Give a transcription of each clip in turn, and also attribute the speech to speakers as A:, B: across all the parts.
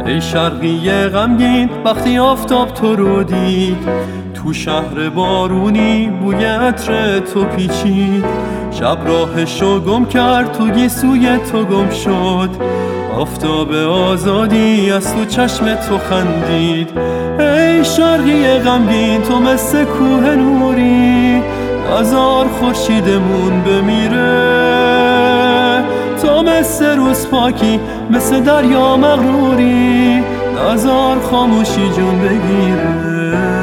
A: ای شرقی غمگین وقتی آفتاب تو رو دید، تو شهر بارونی بوی عطر تو پیچید. شب راهشو گم کرد تو گیسوی تو گم شد، آفتاب آزادی از تو چشم تو خندید. ای شرقی غمگین تو مثل کوه نوری، نزار خورشیدمون بمیره. تو مثل روز پاکی مثل دریا مغروری، نزار خاموشی جون بگیره.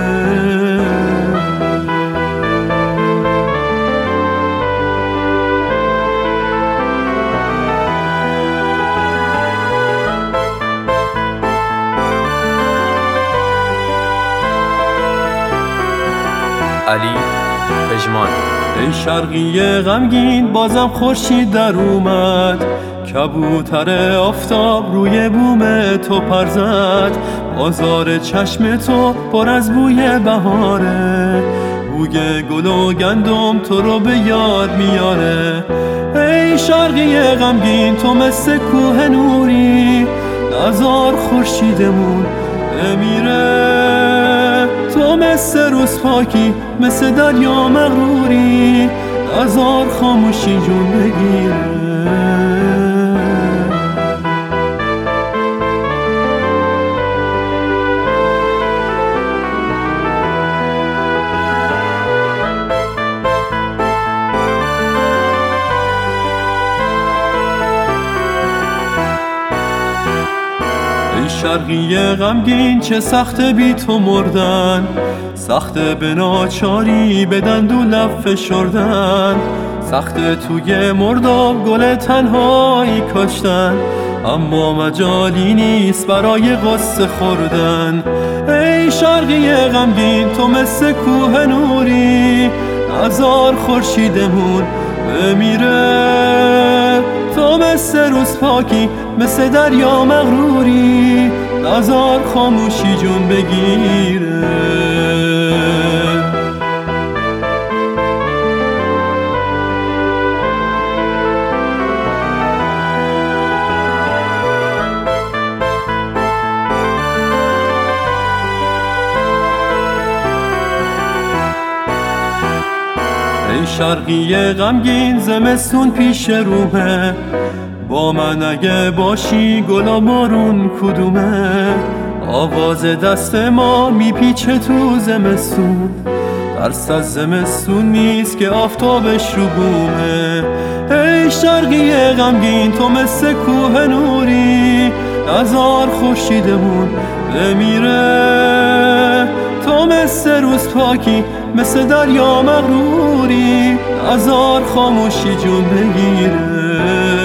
B: علی پژمان.
A: ای شرقی غمگین بازم خورشید در اومد، کبوتر آفتاب روی بوم تو پر زد. بازار چشم تو پر از بوی بهاره، بوی گل و گندم تو رو به یاد میاره. ای شرقی غمگین تو مثل کوه نوری، نزار خورشیدمون بمیره. تو مثل روز پاکی مثل دریا مغروری، نزار خاموشی جون بگیره. ای شرقی غمگین چه سخت بی تو مردن، سخت به ناچاری به دند و لب فشردن. سخت توی مرداب گل تنهایی کاشتن، اما مجالی نیست برای غصه خوردن. ای شرقی غمگین تو مثل کوه نوری، نزار خورشیدمون بمیره. تو مثل روز پاکی مثل دریا مغروری، نزار خاموشی جون بگیره. ای شرقی غمگین زمستون پیش رومه، با من اگه باشی گلا بارون کدومه. آواز دست ما میپیچه تو زمستون، ترس از زمستون نیست که آفتابش رو بومه. ای شرقی غمگین تو مثل کوه نوری، نزار خورشیدمون بمیره. تو مثل روز پاکی مثل دریا مغروری، نزار خاموشی جون بگیره.